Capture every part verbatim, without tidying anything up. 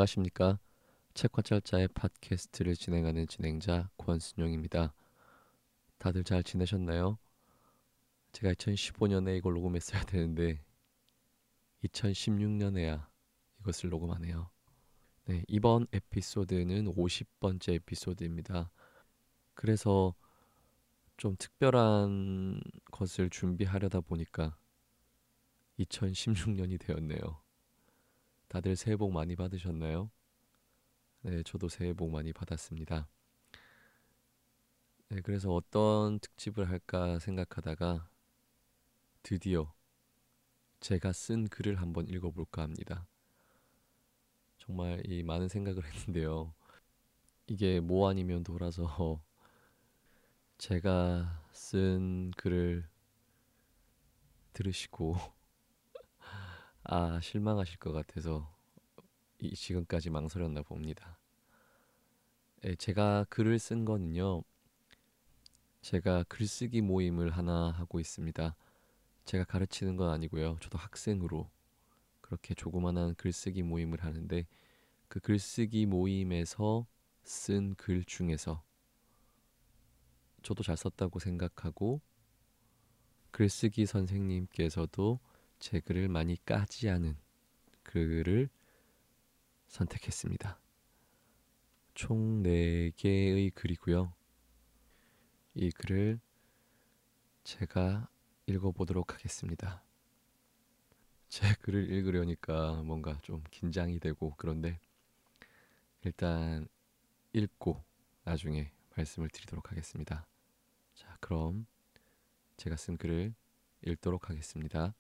안녕하십니까. 책화철자의 팟캐스트를 진행하는 진행자 권순용입니다. 다들 잘 지내셨나요? 제가 이천십오 년에 이걸 녹음했어야 되는데 이천십육 년에야 이것을 녹음하네요. 네, 이번 에피소드는 오십 번째 에피소드입니다. 그래서 좀 특별한 것을 준비하려다 보니까 이천십육 년이 되었네요. 다들 새해 복 많이 받으셨나요? 네, 저도 새해 복 많이 받았습니다. 네, 그래서 어떤 특집을 할까 생각하다가 드디어 제가 쓴 글을 한번 읽어볼까 합니다. 정말 이 많은 생각을 했는데요. 이게 뭐 아니면 돌아서 제가 쓴 글을 들으시고 아 실망하실 것 같아서 이 지금까지 망설였나 봅니다. 예, 제가 글을 쓴 거는요. 제가 글쓰기 모임을 하나 하고 있습니다. 제가 가르치는 건 아니고요. 저도 학생으로 그렇게 조그만한 글쓰기 모임을 하는데 그 글쓰기 모임에서 쓴 글 중에서 저도 잘 썼다고 생각하고 글쓰기 선생님께서도 제 글을 많이 까지 않은 글을 선택했습니다. 총 네 개의 글이고요. 이 글을 제가 읽어보도록 하겠습니다. 제 글을 읽으려니까 뭔가 좀 긴장이 되고 그런데 일단 읽고 나중에 말씀을 드리도록 하겠습니다. 자, 그럼 제가 쓴 글을 읽도록 하겠습니다.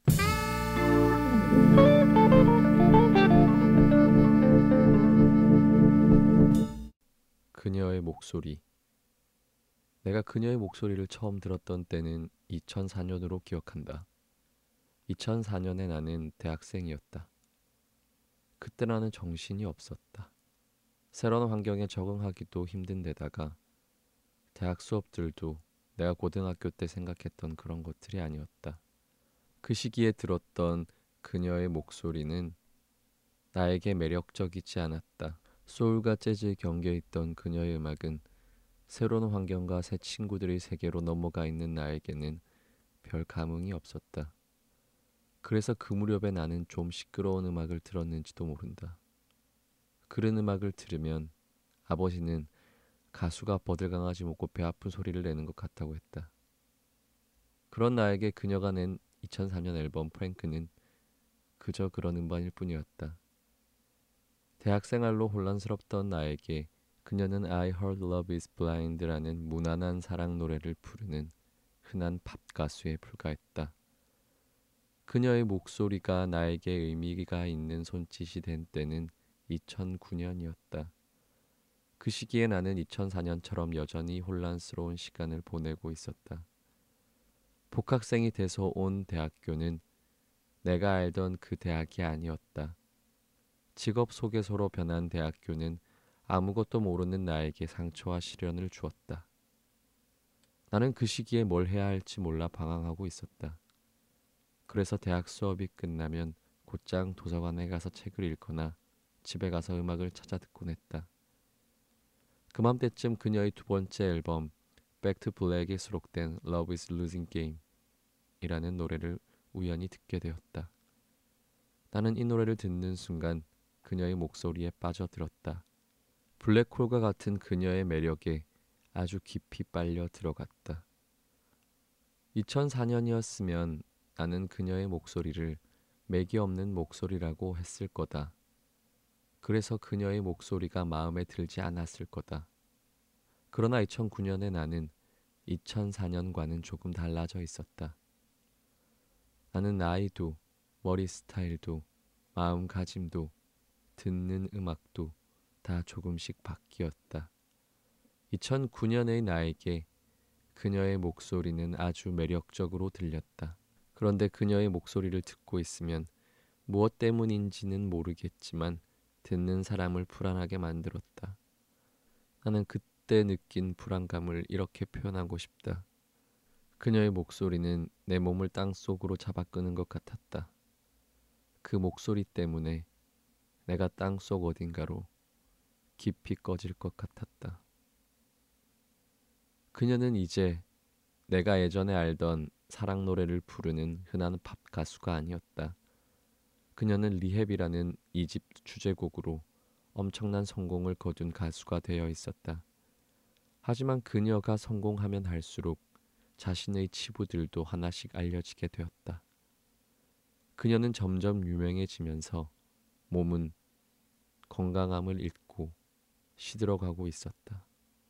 그녀의 목소리. 내가 그녀의 목소리를 처음 들었던 때는 이천사 년으로 기억한다. 이천사 년에 나는 대학생이었다. 그때 나는 정신이 없었다. 새로운 환경에 적응하기도 힘든 데다가 대학 수업들도 내가 고등학교 때 생각했던 그런 것들이 아니었다. 그 시기에 들었던 그녀의 목소리는 나에게 매력적이지 않았다. 소울과 재즈에 경계했던 그녀의 음악은 새로운 환경과 새 친구들의 세계로 넘어가 있는 나에게는 별 감흥이 없었다. 그래서 그 무렵에 나는 좀 시끄러운 음악을 들었는지도 모른다. 그런 음악을 들으면 아버지는 가수가 버들강아지 먹고 배 아픈 소리를 내는 것 같다고 했다. 그런 나에게 그녀가 낸 이천사 년 앨범 프랭크는 그저 그런 음반일 뿐이었다. 대학생활로 혼란스럽던 나에게 그녀는 I Heard Love Is Blind라는 무난한 사랑 노래를 부르는 흔한 팝 가수에 불과했다. 그녀의 목소리가 나에게 의미가 있는 손짓이 된 때는 이천구 년이었다. 그 시기에 나는 이천사 년처럼 여전히 혼란스러운 시간을 보내고 있었다. 복학생이 돼서 온 대학교는 내가 알던 그 대학이 아니었다. 직업 소개서로 변한 대학교는 아무것도 모르는 나에게 상처와 시련을 주었다. 나는 그 시기에 뭘 해야 할지 몰라 방황하고 있었다. 그래서 대학 수업이 끝나면 곧장 도서관에 가서 책을 읽거나 집에 가서 음악을 찾아 듣곤 했다. 그맘때쯤 그녀의 두 번째 앨범 Back to Black에 수록된 Love is Losing Game 이라는 노래를 우연히 듣게 되었다. 나는 이 노래를 듣는 순간 그녀의 목소리에 빠져들었다. 블랙홀과 같은 그녀의 매력에 아주 깊이 빨려 들어갔다. 이천사 년이었으면 나는 그녀의 목소리를 맥이 없는 목소리라고 했을 거다. 그래서 그녀의 목소리가 마음에 들지 않았을 거다. 그러나 이천구 년에 나는 이천사 년과는 조금 달라져 있었다. 나는 나이도, 머리 스타일도, 마음가짐도, 듣는 음악도 다 조금씩 바뀌었다. 이천구 년의 나에게 그녀의 목소리는 아주 매력적으로 들렸다. 그런데 그녀의 목소리를 듣고 있으면 무엇 때문인지는 모르겠지만 듣는 사람을 불안하게 만들었다. 나는 그때 느낀 불안감을 이렇게 표현하고 싶다. 그녀의 목소리는 내 몸을 땅속으로 잡아끄는 것 같았다. 그 목소리 때문에 내가 땅속 어딘가로 깊이 꺼질 것 같았다. 그녀는 이제 내가 예전에 알던 사랑 노래를 부르는 흔한 팝 가수가 아니었다. 그녀는 리헵이라는 이집트 주제곡으로 엄청난 성공을 거둔 가수가 되어 있었다. 하지만 그녀가 성공하면 할수록 자신의 치부들도 하나씩 알려지게 되었다. 그녀는 점점 유명해지면서 몸은 건강함을 잃고 시들어가고 있었다.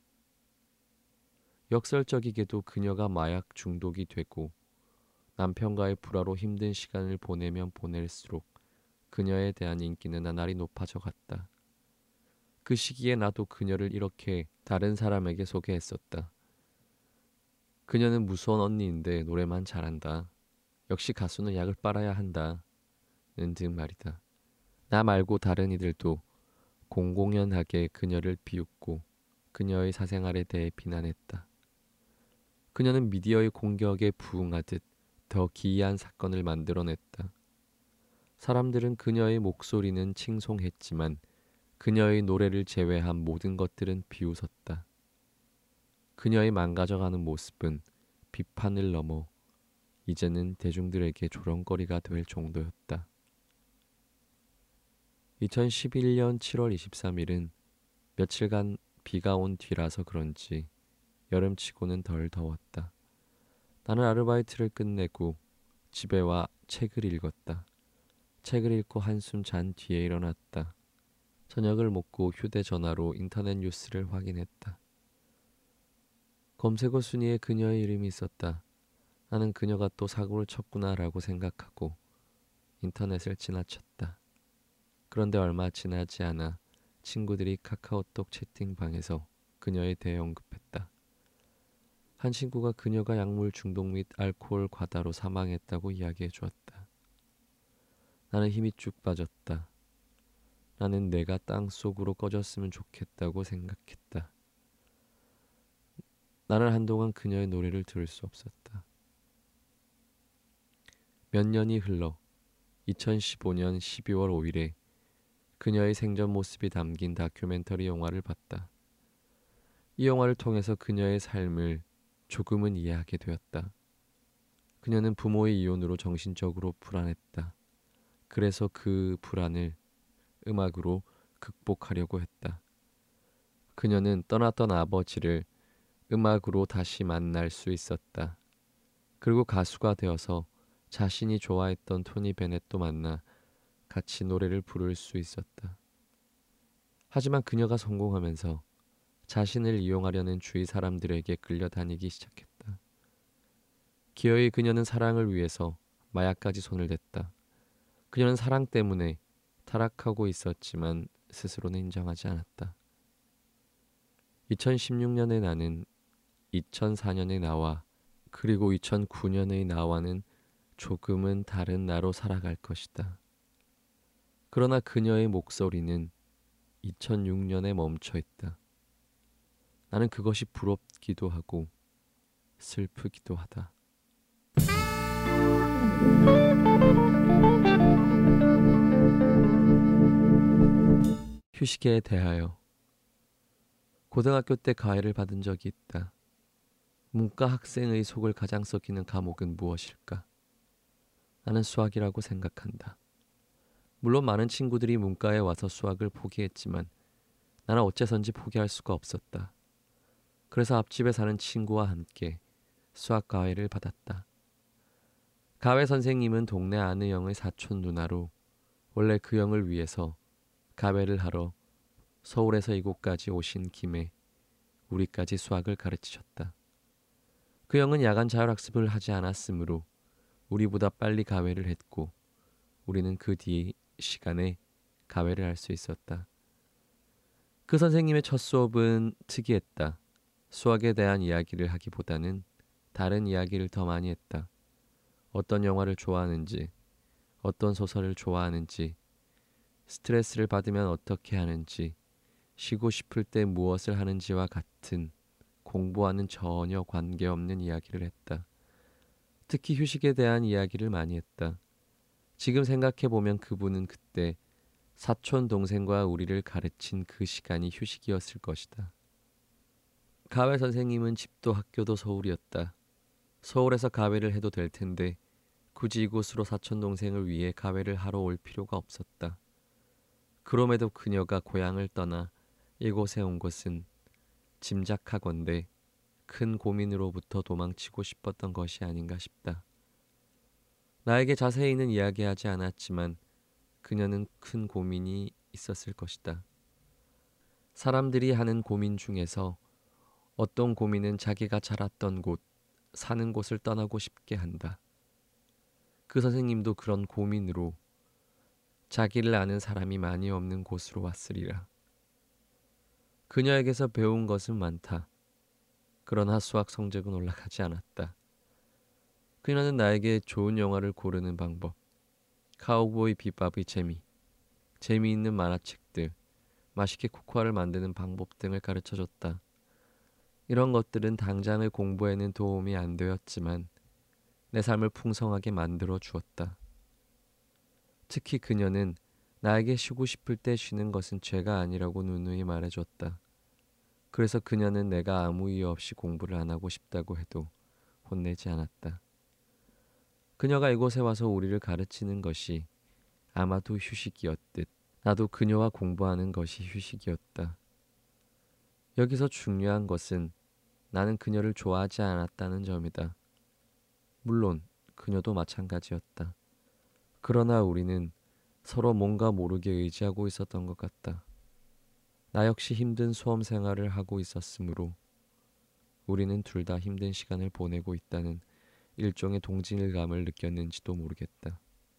역설적이게도 그녀가 마약 중독이 되고 남편과의 불화로 힘든 시간을 보내면 보낼수록 그녀에 대한 인기는 나날이 높아져 갔다. 그 시기에 나도 그녀를 이렇게 다른 사람에게 소개했었다. 그녀는 무서운 언니인데 노래만 잘한다. 역시 가수는 약을 빨아야 한다. 는 등 말이다. 나 말고 다른 이들도 공공연하게 그녀를 비웃고 그녀의 사생활에 대해 비난했다. 그녀는 미디어의 공격에 부응하듯 더 기이한 사건을 만들어냈다. 사람들은 그녀의 목소리는 칭송했지만 그녀의 노래를 제외한 모든 것들은 비웃었다. 그녀의 망가져가는 모습은 비판을 넘어 이제는 대중들에게 조롱거리가 될 정도였다. 이천십일 년 칠월 이십삼일은 며칠간 비가 온 뒤라서 그런지 여름치고는 덜 더웠다. 나는 아르바이트를 끝내고 집에 와 책을 읽었다. 책을 읽고 한숨 잔 뒤에 일어났다. 저녁을 먹고 휴대전화로 인터넷 뉴스를 확인했다. 검색어 순위에 그녀의 이름이 있었다. 나는 그녀가 또 사고를 쳤구나라고 생각하고 인터넷을 지나쳤다. 그런데 얼마 지나지 않아 친구들이 카카오톡 채팅방에서 그녀에 대해 언급했다. 한 친구가 그녀가 약물 중독 및 알코올 과다로 사망했다고 이야기해 주었다. 나는 힘이 쭉 빠졌다. 나는 내가 땅속으로 꺼졌으면 좋겠다고 생각했다. 나는 한동안 그녀의 노래를 들을 수 없었다. 몇 년이 흘러 이천십오 년 십이월 오일에 그녀의 생전 모습이 담긴 다큐멘터리 영화를 봤다. 이 영화를 통해서 그녀의 삶을 조금은 이해하게 되었다. 그녀는 부모의 이혼으로 정신적으로 불안했다. 그래서 그 불안을 음악으로 극복하려고 했다. 그녀는 떠났던 아버지를 음악으로 다시 만날 수 있었다. 그리고 가수가 되어서 자신이 좋아했던 토니 베넷도 만나 같이 노래를 부를 수 있었다. 하지만 그녀가 성공하면서 자신을 이용하려는 주위 사람들에게 끌려다니기 시작했다. 기어이 그녀는 사랑을 위해서 마약까지 손을 댔다. 그녀는 사랑 때문에 타락하고 있었지만 스스로는 인정하지 않았다. 이천십육 년에 나는 이천사 년의 나와 그리고 이천구 년의 나와는 조금은 다른 나로 살아갈 것이다. 그러나 그녀의 목소리는 이천육 년에 멈춰 있다. 나는 그것이 부럽기도 하고 슬프기도 하다. 휴식에 대하여. 고등학교 때 과외를 받은 적이 있다. 문과 학생의 속을 가장 썩이는 과목은 무엇일까? 나는 수학이라고 생각한다. 물론 많은 친구들이 문과에 와서 수학을 포기했지만 나는 어째선지 포기할 수가 없었다. 그래서 앞집에 사는 친구와 함께 수학 과외를 받았다. 과외 선생님은 동네 아는 형의 사촌 누나로 원래 그 형을 위해서 과외를 하러 서울에서 이곳까지 오신 김에 우리까지 수학을 가르치셨다. 그 형은 야간 자율학습을 하지 않았으므로 우리보다 빨리 과외를 했고 우리는 그 뒤 시간에 과외를 할 수 있었다. 그 선생님의 첫 수업은 특이했다. 수학에 대한 이야기를 하기보다는 다른 이야기를 더 많이 했다. 어떤 영화를 좋아하는지, 어떤 소설을 좋아하는지, 스트레스를 받으면 어떻게 하는지, 쉬고 싶을 때 무엇을 하는지와 같은 공부와는 전혀 관계없는 이야기를 했다. 특히 휴식에 대한 이야기를 많이 했다. 지금 생각해보면 그분은 그때 사촌 동생과 우리를 가르친 그 시간이 휴식이었을 것이다. 가회 선생님은 집도 학교도 서울이었다. 서울에서 가회를 해도 될 텐데 굳이 이곳으로 사촌 동생을 위해 가회를 하러 올 필요가 없었다. 그럼에도 그녀가 고향을 떠나 이곳에 온 것은 짐작하건대 큰 고민으로부터 도망치고 싶었던 것이 아닌가 싶다. 나에게 자세히는 이야기하지 않았지만 그녀는 큰 고민이 있었을 것이다. 사람들이 하는 고민 중에서 어떤 고민은 자기가 자랐던 곳, 사는 곳을 떠나고 싶게 한다. 그 선생님도 그런 고민으로 자기를 아는 사람이 많이 없는 곳으로 왔으리라. 그녀에게서 배운 것은 많다. 그러나 수학 성적은 올라가지 않았다. 그녀는 나에게 좋은 영화를 고르는 방법, 카우보이 비밥의 재미, 재미있는 만화책들, 맛있게 코코아를 만드는 방법 등을 가르쳐줬다. 이런 것들은 당장의 공부에는 도움이 안 되었지만 내 삶을 풍성하게 만들어 주었다. 특히 그녀는 나에게 쉬고 싶을 때 쉬는 것은 죄가 아니라고 누누이 말해줬다. 그래서 그녀는 내가 아무 이유 없이 공부를 안 하고 싶다고 해도 혼내지 않았다. 그녀가 이곳에 와서 우리를 가르치는 것이 아마도 휴식이었듯 나도 그녀와 공부하는 것이 휴식이었다. 여기서 중요한 것은 나는 그녀를 좋아하지 않았다는 점이다. 물론 그녀도 마찬가지였다. 그러나 우리는 서로 뭔가 모르게 의지하고 있었던 것 같다. 나 역시 힘든 수험 생활을 하고 있었으므로 우리는 둘 다 힘든 시간을 보내고 있다는 일종의 동질감을 느꼈는지도 모르겠다.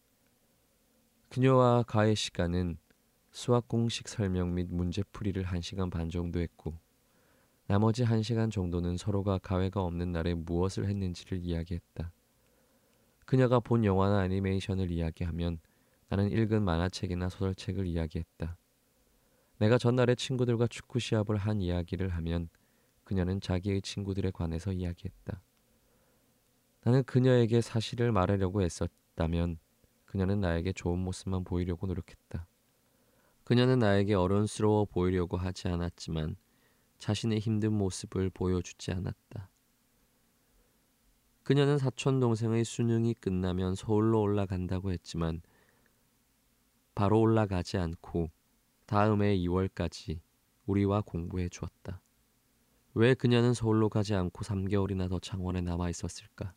그녀와 가의 시간은 수학 공식 설명 및 문제풀이를 한 시간 반 정도 했고 나머지 한 시간 정도는 서로가 가회가 없는 날에 무엇을 했는지를 이야기했다. 그녀가 본 영화나 애니메이션을 이야기하면 나는 읽은 만화책이나 소설책을 이야기했다. 내가 전날에 친구들과 축구 시합을 한 이야기를 하면 그녀는 자기의 친구들에 관해서 이야기했다. 나는 그녀에게 사실을 말하려고 애썼다면 그녀는 나에게 좋은 모습만 보이려고 노력했다. 그녀는 나에게 어른스러워 보이려고 하지 않았지만 자신의 힘든 모습을 보여주지 않았다. 그녀는 사촌 동생의 수능이 끝나면 서울로 올라간다고 했지만 바로 올라가지 않고 다음 해 이월까지 우리와 공부해 주었다. 왜 그녀는 서울로 가지 않고 삼 개월이나 더 창원에 남아 있었을까?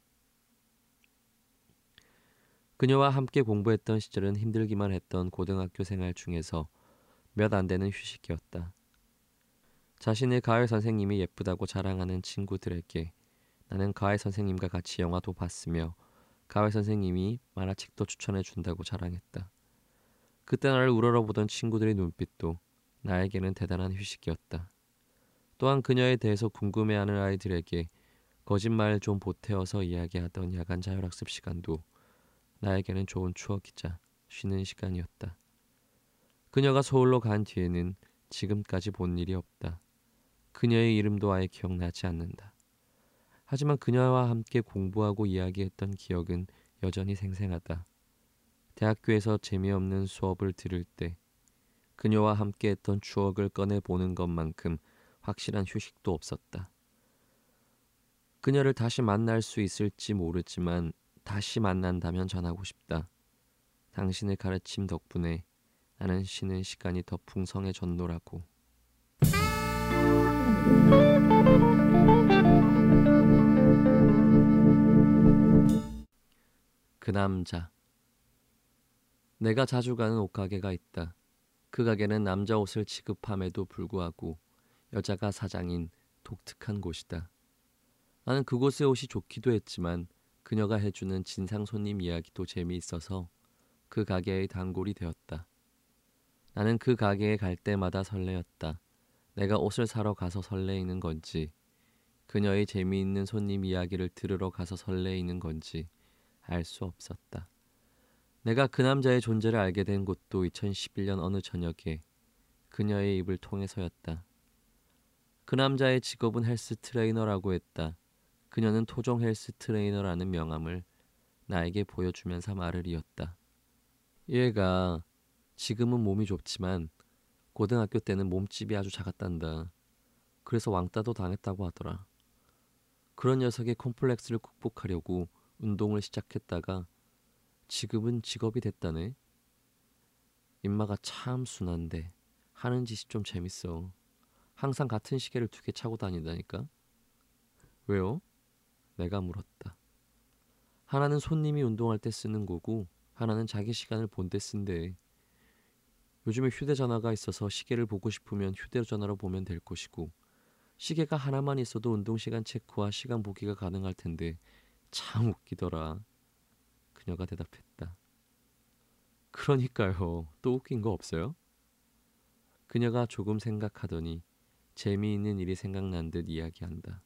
그녀와 함께 공부했던 시절은 힘들기만 했던 고등학교 생활 중에서 몇 안 되는 휴식이었다. 자신의 가을 선생님이 예쁘다고 자랑하는 친구들에게 나는 가을 선생님과 같이 영화도 봤으며 가을 선생님이 만화책도 추천해 준다고 자랑했다. 그때 나를 우러러보던 친구들의 눈빛도 나에게는 대단한 휴식이었다. 또한 그녀에 대해서 궁금해하는 아이들에게 거짓말 좀 보태어서 이야기하던 야간 자율학습 시간도 나에게는 좋은 추억이자 쉬는 시간이었다. 그녀가 서울로 간 뒤에는 지금까지 본 일이 없다. 그녀의 이름도 아예 기억나지 않는다. 하지만 그녀와 함께 공부하고 이야기했던 기억은 여전히 생생하다. 대학교에서 재미없는 수업을 들을 때 그녀와 함께했던 추억을 꺼내보는 것만큼 확실한 휴식도 없었다. 그녀를 다시 만날 수 있을지 모르지만 다시 만난다면 전하고 싶다. 당신의 가르침 덕분에 나는 쉬는 시간이 더 풍성해졌노라고. 그 남자. 내가 자주 가는 옷가게가 있다. 그 가게는 남자 옷을 취급함에도 불구하고 여자가 사장인 독특한 곳이다. 나는 그곳의 옷이 좋기도 했지만 그녀가 해주는 진상 손님 이야기도 재미있어서 그 가게의 단골이 되었다. 나는 그 가게에 갈 때마다 설레었다. 내가 옷을 사러 가서 설레이는 건지 그녀의 재미있는 손님 이야기를 들으러 가서 설레이는 건지 알 수 없었다. 내가 그 남자의 존재를 알게 된 곳도 이천십일 년 어느 저녁에 그녀의 입을 통해서였다. 그 남자의 직업은 헬스 트레이너라고 했다. 그녀는 토종 헬스 트레이너라는 명함을 나에게 보여주면서 말을 이었다. 얘가 지금은 몸이 좋지만 고등학교 때는 몸집이 아주 작았단다. 그래서 왕따도 당했다고 하더라. 그런 녀석의 콤플렉스를 극복하려고 운동을 시작했다가 지금은 직업이 됐다네. 임마가 참 순한데 하는 짓이 좀 재밌어. 항상 같은 시계를 두 개 차고 다닌다니까. 왜요? 내가 물었다. 하나는 손님이 운동할 때 쓰는 거고 하나는 자기 시간을 본 때 쓴대. 요즘에 휴대전화가 있어서 시계를 보고 싶으면 휴대전화로 보면 될 것이고 시계가 하나만 있어도 운동시간 체크와 시간 보기가 가능할 텐데 참 웃기더라. 그녀가 대답했다. 그러니까요. 또 웃긴 거 없어요? 그녀가 조금 생각하더니 재미있는 일이 생각난 듯 이야기한다.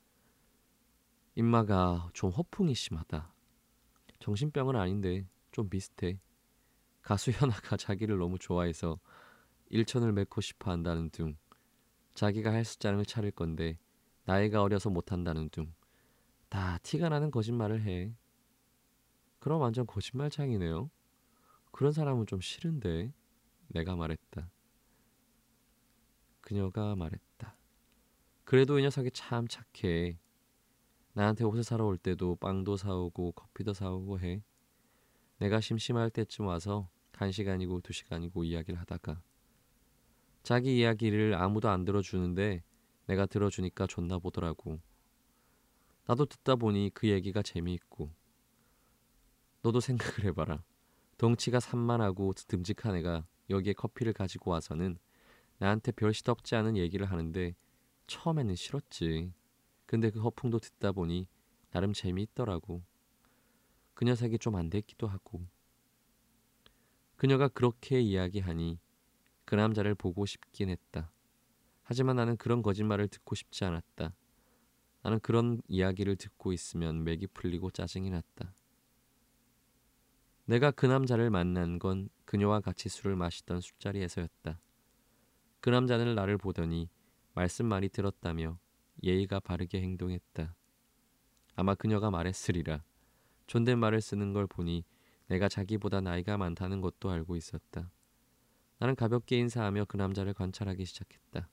임마가 좀 허풍이 심하다. 정신병은 아닌데 좀 비슷해. 가수 현아가 자기를 너무 좋아해서 일천을 맺고 싶어 한다는 둥. 자기가 헬스장을 차릴 건데 나이가 어려서 못한다는 둥. 다 티가 나는 거짓말을 해. 그럼 완전 거짓말장이네요. 그런 사람은 좀 싫은데. 내가 말했다. 그녀가 말했다. 그래도 이 녀석이 참 착해. 나한테 옷을 사러 올 때도 빵도 사오고 커피도 사오고 해. 내가 심심할 때쯤 와서 한 시간이고 두 시간이고 이야기를 하다가 자기 이야기를 아무도 안 들어주는데 내가 들어주니까 좋나 보더라고. 나도 듣다 보니 그 얘기가 재미있고. 너도 생각을 해봐라. 덩치가 산만하고 듬직한 애가 여기에 커피를 가지고 와서는 나한테 별 시덥지 않은 얘기를 하는데 처음에는 싫었지. 근데 그 허풍도 듣다 보니 나름 재미있더라고. 그 녀석이 좀 안 됐기도 하고. 그녀가 그렇게 이야기하니 그 남자를 보고 싶긴 했다. 하지만 나는 그런 거짓말을 듣고 싶지 않았다. 나는 그런 이야기를 듣고 있으면 맥이 풀리고 짜증이 났다. 내가 그 남자를 만난 건 그녀와 같이 술을 마시던 술자리에서였다. 그 남자는 나를 보더니 말씀 많이 들었다며 예의가 바르게 행동했다. 아마 그녀가 말했으리라. 존댓말을 쓰는 걸 보니 내가 자기보다 나이가 많다는 것도 알고 있었다. 나는 가볍게 인사하며 그 남자를 관찰하기 시작했다.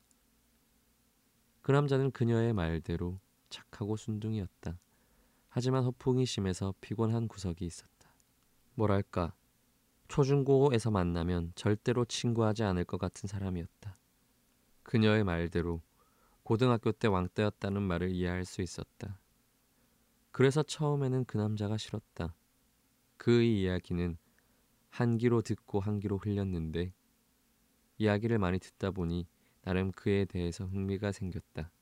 그 남자는 그녀의 말대로 착하고 순둥이였다. 하지만 허풍이 심해서 피곤한 구석이 있었다. 뭐랄까, 초중고에서 만나면 절대로 친구하지 않을 것 같은 사람이었다. 그녀의 말대로 고등학교 때 왕따였다는 말을 이해할 수 있었다. 그래서 처음에는 그 남자가 싫었다. 그의 이야기는 한 귀로 듣고 한 귀로 흘렸는데 이야기를 많이 듣다 보니 나름 그에 대해서 흥미가 생겼다.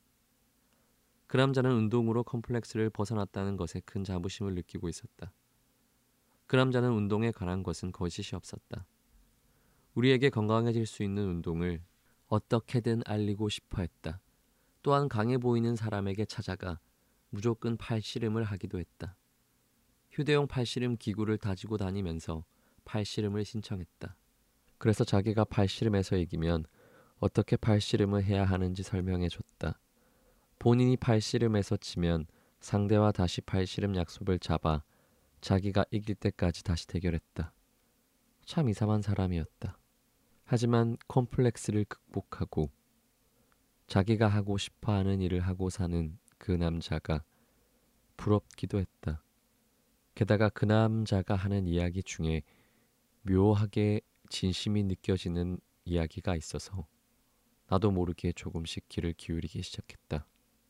그 남자는 운동으로 컴플렉스를 벗어났다는 것에 큰 자부심을 느끼고 있었다. 그 남자는 운동에 관한 것은 거짓이 없었다. 우리에게 건강해질 수 있는 운동을 어떻게든 알리고 싶어 했다. 또한 강해 보이는 사람에게 찾아가 무조건 팔씨름을 하기도 했다. 휴대용 팔씨름 기구를 다지고 다니면서 팔씨름을 신청했다. 그래서 자기가 팔씨름에서 이기면 어떻게 팔씨름을 해야 하는지 설명해줬다. 본인이 팔씨름에서 지면 상대와 다시 팔씨름 약속을 잡아 자기가 이길 때까지 다시 대결했다. 참 이상한 사람이었다. 하지만 콤플렉스를 극복하고 자기가 하고 싶어하는 일을 하고 사는 그 남자가 부럽기도 했다. 게다가 그 남자가 하는 이야기 중에 묘하게 진심이 느껴지는 이야기가 있어서 나도 모르게 조금씩 귀를 기울이기 시작했다.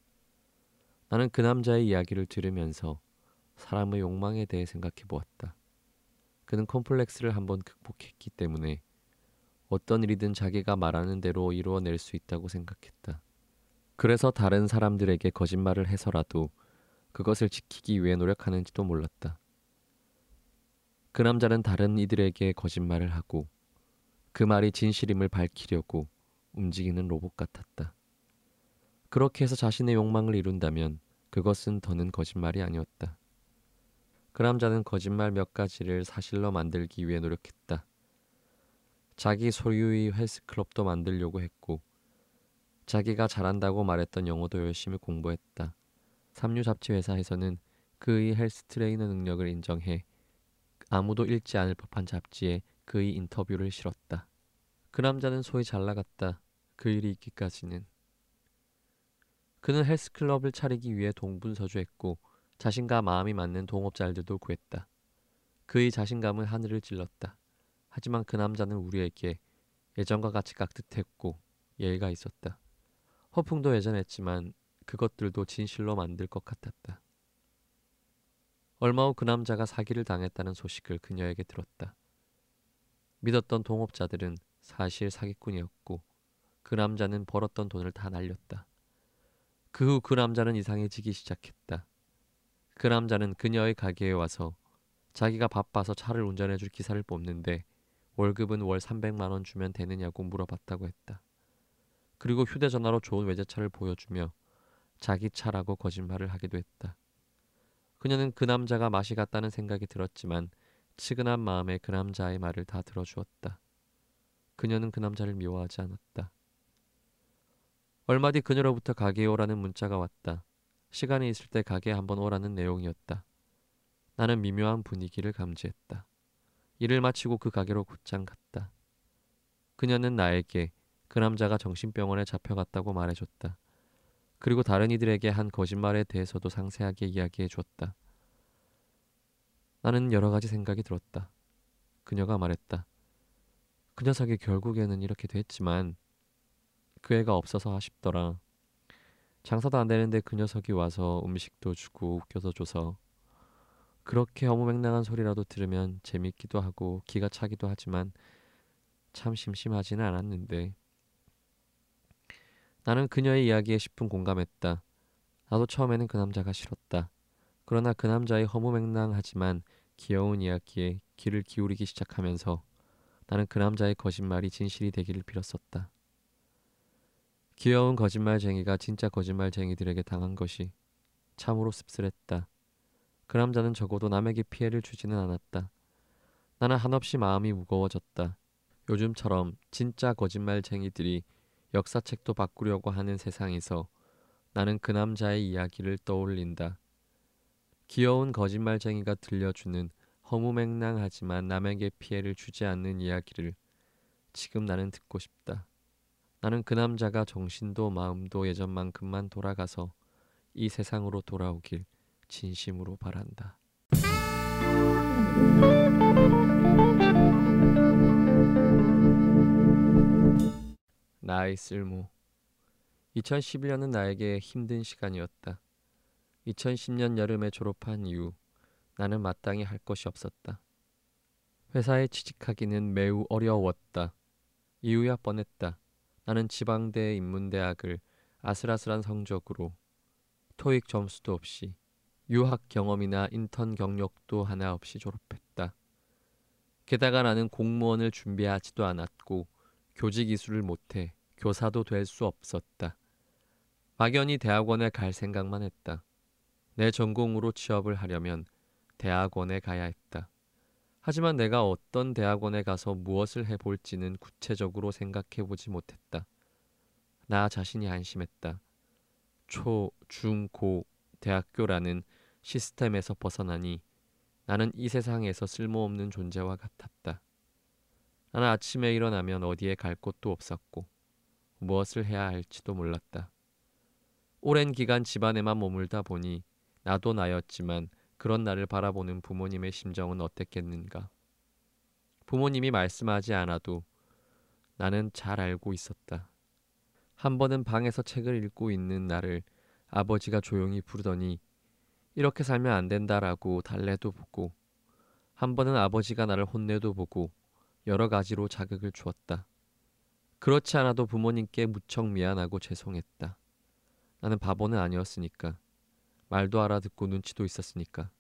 나는 그 남자의 이야기를 들으면서 사람의 욕망에 대해 생각해 보았다. 그는 콤플렉스를 한번 극복했기 때문에 어떤 일이든 자기가 말하는 대로 이루어낼 수 있다고 생각했다. 그래서 다른 사람들에게 거짓말을 해서라도 그것을 지키기 위해 노력하는지도 몰랐다. 그 남자는 다른 이들에게 거짓말을 하고 그 말이 진실임을 밝히려고 움직이는 로봇 같았다. 그렇게 해서 자신의 욕망을 이룬다면 그것은 더는 거짓말이 아니었다. 그 남자는 거짓말 몇 가지를 사실로 만들기 위해 노력했다. 자기 소유의 헬스클럽도 만들려고 했고 자기가 잘한다고 말했던 영어도 열심히 공부했다. 삼류 잡지 회사에서는 그의 헬스 트레이너 능력을 인정해 아무도 읽지 않을 법한 잡지에 그의 인터뷰를 실었다. 그 남자는 소위 잘나갔다. 그 일이 있기까지는. 그는 헬스클럽을 차리기 위해 동분서주했고 자신과 마음이 맞는 동업자들도 구했다. 그의 자신감은 하늘을 찔렀다. 하지만 그 남자는 우리에게 예전과 같이 깍듯했고 예의가 있었다. 허풍도 예전했지만 그것들도 진실로 만들 것 같았다. 얼마 후 그 남자가 사기를 당했다는 소식을 그녀에게 들었다. 믿었던 동업자들은 사실 사기꾼이었고 그 남자는 벌었던 돈을 다 날렸다. 그 후 그 남자는 이상해지기 시작했다. 그 남자는 그녀의 가게에 와서 자기가 바빠서 차를 운전해줄 기사를 뽑는데 월급은 월 삼백만 원 주면 되느냐고 물어봤다고 했다. 그리고 휴대전화로 좋은 외제차를 보여주며 자기 차라고 거짓말을 하기도 했다. 그녀는 그 남자가 맛이 갔다는 생각이 들었지만 측은한 마음에 그 남자의 말을 다 들어주었다. 그녀는 그 남자를 미워하지 않았다. 얼마 뒤 그녀로부터 가게에 오라는 문자가 왔다. 시간이 있을 때 가게에 한번 오라는 내용이었다. 나는 미묘한 분위기를 감지했다. 일을 마치고 그 가게로 곧장 갔다. 그녀는 나에게 그 남자가 정신병원에 잡혀갔다고 말해줬다. 그리고 다른 이들에게 한 거짓말에 대해서도 상세하게 이야기해 줬다. 나는 여러 가지 생각이 들었다. 그녀가 말했다. 그 녀석이 결국에는 이렇게 됐지만 그 애가 없어서 아쉽더라. 장사도 안 되는데 그 녀석이 와서 음식도 주고 웃겨서 줘서 그렇게 허무맹랑한 소리라도 들으면 재밌기도 하고 기가 차기도 하지만 참 심심하지는 않았는데. 나는 그녀의 이야기에 십분 공감했다. 나도 처음에는 그 남자가 싫었다. 그러나 그 남자의 허무맹랑하지만 귀여운 이야기에 귀를 기울이기 시작하면서 나는 그 남자의 거짓말이 진실이 되기를 빌었었다. 귀여운 거짓말쟁이가 진짜 거짓말쟁이들에게 당한 것이 참으로 씁쓸했다. 그 남자는 적어도 남에게 피해를 주지는 않았다. 나는 한없이 마음이 무거워졌다. 요즘처럼 진짜 거짓말쟁이들이 역사책도 바꾸려고 하는 세상에서 나는 그 남자의 이야기를 떠올린다. 귀여운 거짓말쟁이가 들려주는 허무맹랑하지만 남에게 피해를 주지 않는 이야기를 지금 나는 듣고 싶다. 나는 그 남자가 정신도 마음도 예전만큼만 돌아가서 이 세상으로 돌아오길 진심으로 바란다. 나의 쓸모. 이천십일 년은 나에게 힘든 시간이었다. 이천십 년 여름에 졸업한 이후 나는 마땅히 할 것이 없었다. 회사에 취직하기는 매우 어려웠다. 이유야 뻔했다. 나는 지방대 인문대학을 아슬아슬한 성적으로 토익 점수도 없이 유학 경험이나 인턴 경력도 하나 없이 졸업했다. 게다가 나는 공무원을 준비하지도 않았고 교직 이수를 못해 교사도 될 수 없었다. 막연히 대학원에 갈 생각만 했다. 내 전공으로 취업을 하려면 대학원에 가야 했다. 하지만 내가 어떤 대학원에 가서 무엇을 해볼지는 구체적으로 생각해보지 못했다. 나 자신이 한심했다. 초, 중, 고, 대학교라는 시스템에서 벗어나니 나는 이 세상에서 쓸모없는 존재와 같았다. 나는 아침에 일어나면 어디에 갈 곳도 없었고 무엇을 해야 할지도 몰랐다. 오랜 기간 집안에만 머물다 보니 나도 나였지만 그런 나를 바라보는 부모님의 심정은 어땠겠는가. 부모님이 말씀하지 않아도 나는 잘 알고 있었다. 한 번은 방에서 책을 읽고 있는 나를 아버지가 조용히 부르더니 이렇게 살면 안 된다라고 달래도 보고, 한 번은 아버지가 나를 혼내도 보고 여러 가지로 자극을 주었다. 그렇지 않아도 부모님께 무척 미안하고 죄송했다. 나는 바보는 아니었으니까. 말도 알아듣고 눈치도 있었으니까.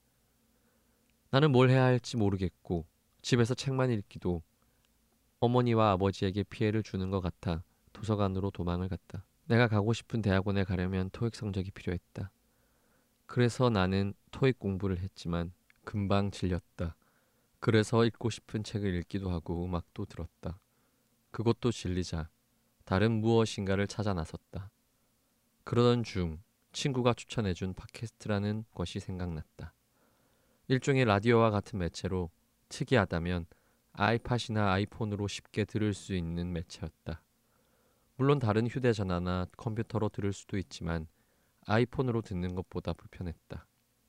나는 뭘 해야 할지 모르겠고 집에서 책만 읽기도 어머니와 아버지에게 피해를 주는 것 같아 도서관으로 도망을 갔다. 내가 가고 싶은 대학원에 가려면 토익 성적이 필요했다. 그래서 나는 토익 공부를 했지만 금방 질렸다. 그래서 읽고 싶은 책을 읽기도 하고 음악도 들었다. 그것도 질리자 다른 무엇인가를 찾아 나섰다. 그러던 중 친구가 추천해준 팟캐스트라는 것이 생각났다. 일종의 라디오와 같은 매체로 특이하다면 아이팟이나 아이폰으로 쉽게 들을 수 있는 매체였다. 물론 다른 휴대전화나 컴퓨터로 들을 수도 있지만 아이폰으로 듣는 것보다 불편했다.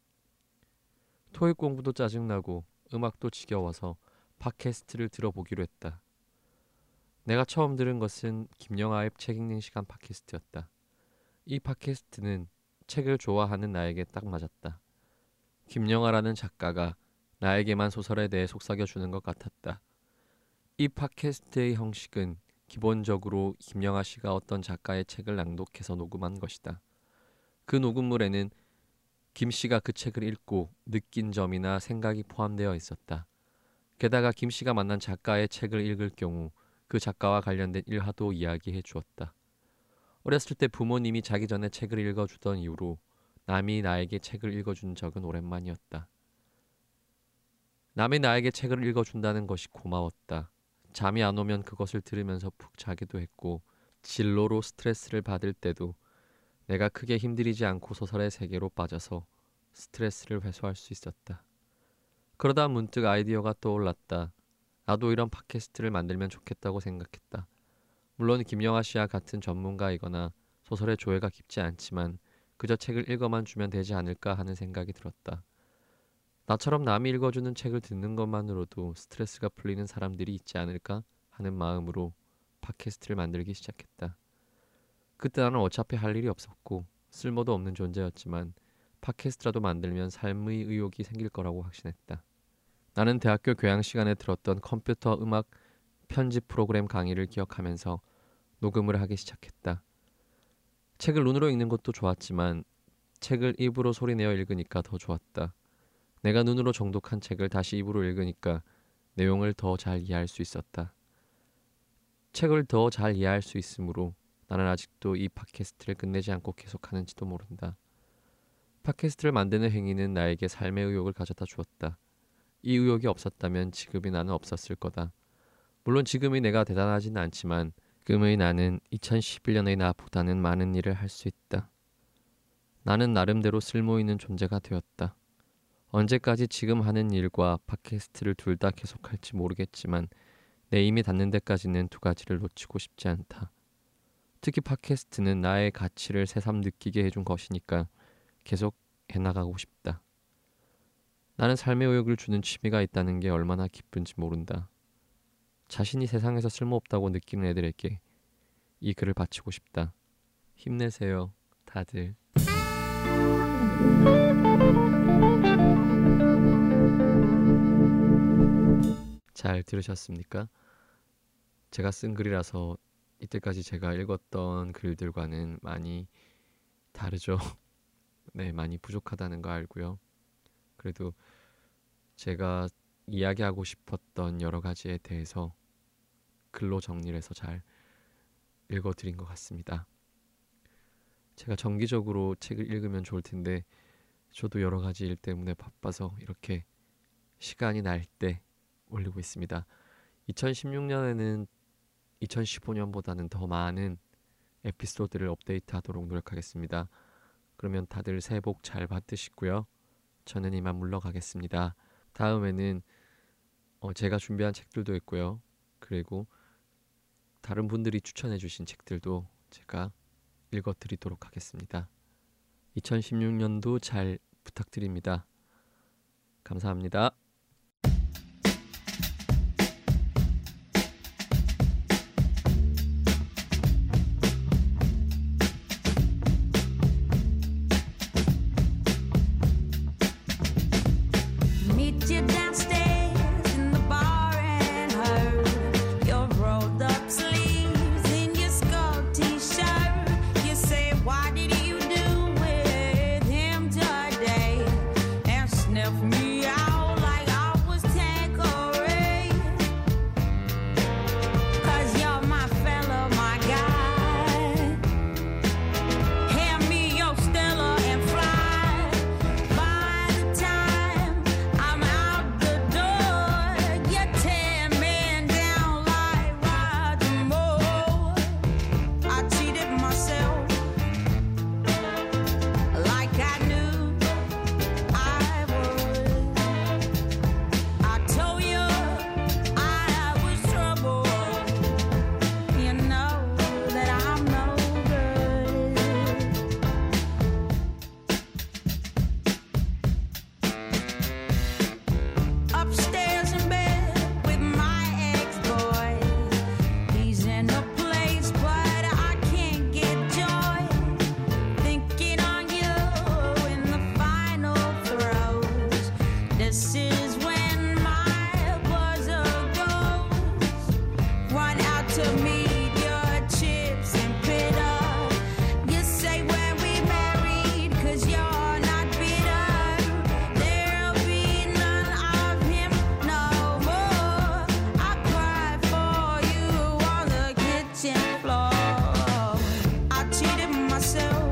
토익 공부도 짜증나고 음악도 지겨워서 팟캐스트를 들어보기로 했다. 내가 처음 들은 것은 김영하의 책 읽는 시간 팟캐스트였다. 이 팟캐스트는 책을 좋아하는 나에게 딱 맞았다. 김영하라는 작가가 나에게만 소설에 대해 속삭여주는 것 같았다. 이 팟캐스트의 형식은 기본적으로 김영하 씨가 어떤 작가의 책을 낭독해서 녹음한 것이다. 그 녹음물에는 김 씨가 그 책을 읽고 느낀 점이나 생각이 포함되어 있었다. 게다가 김 씨가 만난 작가의 책을 읽을 경우 그 작가와 관련된 일화도 이야기해 주었다. 어렸을 때 부모님이 자기 전에 책을 읽어주던 이후로 남이 나에게 책을 읽어준 적은 오랜만이었다. 남이 나에게 책을 읽어준다는 것이 고마웠다. 잠이 안 오면 그것을 들으면서 푹 자기도 했고 진로로 스트레스를 받을 때도 내가 크게 힘들이지 않고 소설의 세계로 빠져서 스트레스를 해소할 수 있었다. 그러다 문득 아이디어가 떠올랐다. 나도 이런 팟캐스트를 만들면 좋겠다고 생각했다. 물론 김영하 씨와 같은 전문가이거나 소설의 조예가 깊지 않지만 그저 책을 읽어만 주면 되지 않을까 하는 생각이 들었다. 나처럼 남이 읽어주는 책을 듣는 것만으로도 스트레스가 풀리는 사람들이 있지 않을까 하는 마음으로 팟캐스트를 만들기 시작했다. 그때 나는 어차피 할 일이 없었고 쓸모도 없는 존재였지만 팟캐스트라도 만들면 삶의 의욕이 생길 거라고 확신했다. 나는 대학교 교양 시간에 들었던 컴퓨터 음악 편집 프로그램 강의를 기억하면서 녹음을 하기 시작했다. 책을 눈으로 읽는 것도 좋았지만 책을 입으로 소리내어 읽으니까 더 좋았다. 내가 눈으로 정독한 책을 다시 입으로 읽으니까 내용을 더 잘 이해할 수 있었다. 책을 더 잘 이해할 수 있으므로 나는 아직도 이 팟캐스트를 끝내지 않고 계속하는지도 모른다. 팟캐스트를 만드는 행위는 나에게 삶의 의욕을 가져다 주었다. 이 의욕이 없었다면 지금의 나는 없었을 거다. 물론 지금의 내가 대단하지는 않지만 지금의 나는 이천십일 년의 나보다는 많은 일을 할 수 있다. 나는 나름대로 쓸모있는 존재가 되었다. 언제까지 지금 하는 일과 팟캐스트를 둘 다 계속할지 모르겠지만 내 힘이 닿는 데까지는 두 가지를 놓치고 싶지 않다. 특히 팟캐스트는 나의 가치를 새삼 느끼게 해준 것이니까 계속 해나가고 싶다. 나는 삶의 의욕을 주는 취미가 있다는 게 얼마나 기쁜지 모른다. 자신이 세상에서 쓸모없다고 느끼는 애들에게 이 글을 바치고 싶다. 힘내세요, 다들. 잘 들으셨습니까? 제가 쓴 글이라서 이때까지 제가 읽었던 글들과는 많이 다르죠. 네, 많이 부족하다는 거 알고요. 그래도 제가 이야기하고 싶었던 여러 가지에 대해서 글로 정리를 해서 잘 읽어드린 것 같습니다. 제가 정기적으로 책을 읽으면 좋을 텐데 저도 여러 가지 일 때문에 바빠서 이렇게 시간이 날 때 올리고 있습니다. 이천십육 년에는 이천십오 년보다는 더 많은 에피소드를 업데이트하도록 노력하겠습니다. 그러면 다들 새해 복 잘 받으시고요. 저는 이만 물러가겠습니다. 다음에는 어, 제가 준비한 책들도 있고요. 그리고 다른 분들이 추천해 주신 책들도 제가 읽어드리도록 하겠습니다. 이천십육 년도 잘 부탁드립니다. 감사합니다. Me out like to meet your chips and bitter. You say when we married, cause you're not bitter. There'll be none of him no more. I cried for you on the kitchen floor. I cheated myself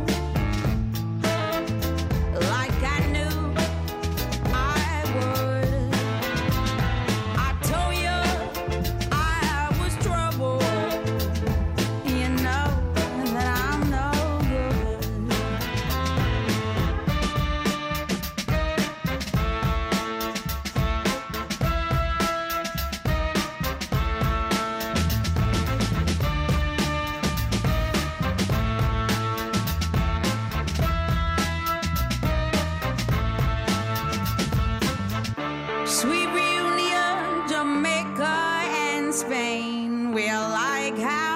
like I knew I would. I told you I was trouble. You know that I'm no good. Sweet reunion, Jamaica and Spain. We're like how